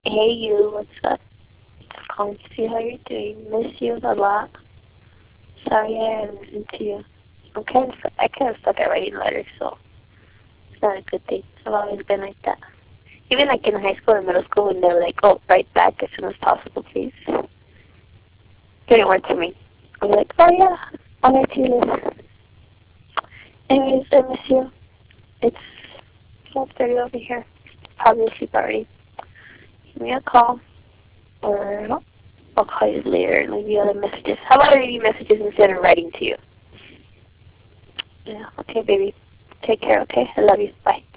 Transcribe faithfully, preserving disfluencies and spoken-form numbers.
Hey you, what's up? Just calling to see how you're doing. Miss you a lot. Sorry I haven't listened to you. I'm kind of, I kind of suck at writing letters, so it's not a good thing. I've always been like that. Even like in high school and middle school when they were like, oh, write back as soon as possible, please. Didn't work for me. I was like, oh yeah, I'll write to you later. Anyways, I miss you. It's twelve thirty over here. Probably asleep already. Give me a call, or I'll call you later and leave you other messages. How about I leave you messages instead of writing to you? Yeah, okay, baby. Take care, okay? I love you. Bye.